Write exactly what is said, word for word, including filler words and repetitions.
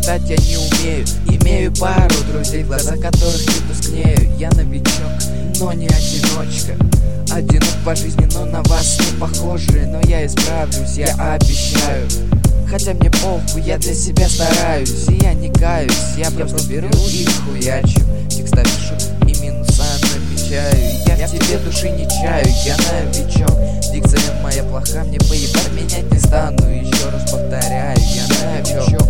читать я не умею. Имею пару друзей, в глазах которых не тускнею. Я новичок, но не одиночка. Одинок по жизни, но на вас не похожи. Но я исправлюсь, я обещаю. Хотя мне похуй, я для себя стараюсь. И я не каюсь, я просто беру и хуячу. Текста пишу и минуса намечаю. Я в тебе души не чаю, я новичок. Дикция моя плоха, мне поебать менять не стану. Еще раз повторяю, я новичок.